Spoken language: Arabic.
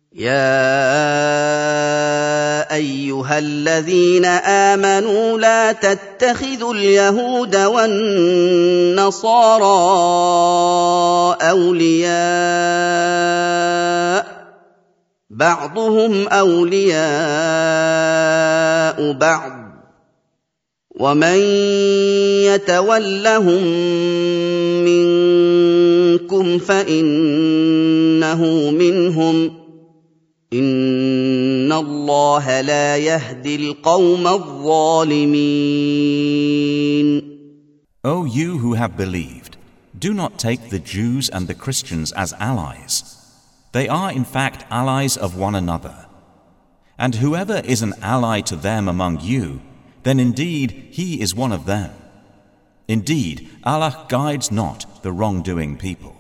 يا أيها الذين آمنوا لا تتخذوا اليهود والنصارى أولياء بعضهم أولياء بعض ومن يتولهم منكم فإنه منهم إن الله لا يهدي القوم الظالمين. O you who have believed, do not take the Jews and the Christians as allies. They are in fact allies of one another. And whoever is an ally to them among you, then indeed he is one of them. Indeed, Allah guides not the wrongdoing people.